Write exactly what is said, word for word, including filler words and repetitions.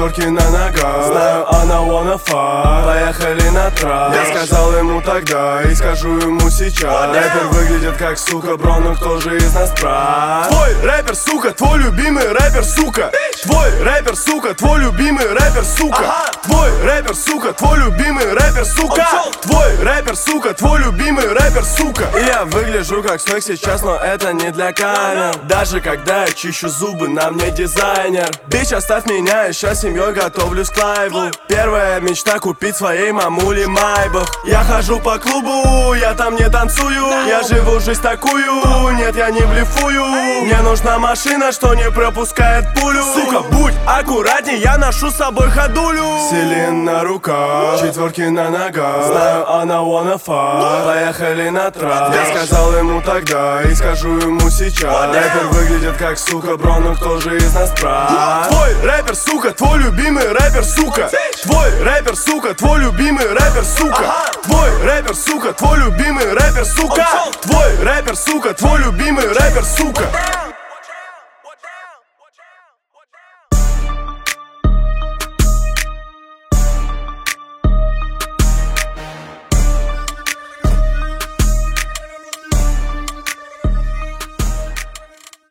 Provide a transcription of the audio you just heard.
четверки на ногах. Знаю, она wanna fuck, поехали на трап. Я сказал ему тогда и скажу ему сейчас. Рэпер выглядит как сука, бро, но кто же из нас прав? Твой рэпер, сука, твой любимый рэпер, сука. Твой рэпер, сука, твой любимый рэпер, сука. Твой рэпер, сука, твой любимый рэпер, сука. Твой рэпер, сука, твой любимый рэпер, сука. И я выгляжу как снег сейчас, но это не для камер. Даже когда я чищу зубы, на мне дизайнер. Бич, оставь меня, я сейчас семьей готовлюсь к лайву. Первая мечта купить своей мамуле майбах. Я хожу по клубу, я там не танцую. Я живу жизнь такую, нет, я не блефую. Мне нужна машина, что не пропускает пулю. Сука, будь аккуратней, я ношу с собой ходулю. Селин на руках, четверки на ногах. Знаю, она wanna fuck, поехали на трап. Я сказал ему тогда и скажу ему сейчас. Рэпер выглядит как сука, бро, но кто же из нас прав? Твой рэпер, сука, твой любимый рэпер, сука. Твой рэпер, сука, твой любимый рэпер, сука. Твой рэпер, сука, твой любимый рэпер, сука. Твой рэпер, сука, твой любимый рэпер, сука.